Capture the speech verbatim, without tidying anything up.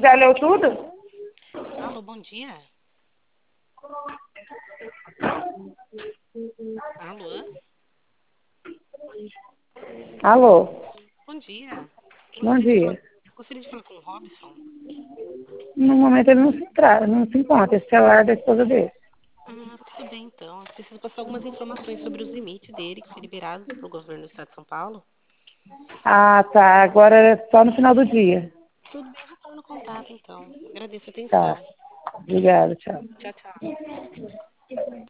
Já leu tudo? Alô, bom dia. Alô? Alô? Bom dia. Bom Gostaria de falar, dia. gostaria de falar com o Robson. No momento ele não se, tra... não se encontra, esse celular é da esposa dele. Ah, tudo bem, então. Eu preciso passar algumas informações sobre os limites dele, que foi liberado pelo governo do estado de São Paulo. Ah, tá. Agora é só no final do dia. Tudo bem, eu retorno o contato, então. Agradeço a Tá. atenção. Obrigada, tchau. Tchau, tchau.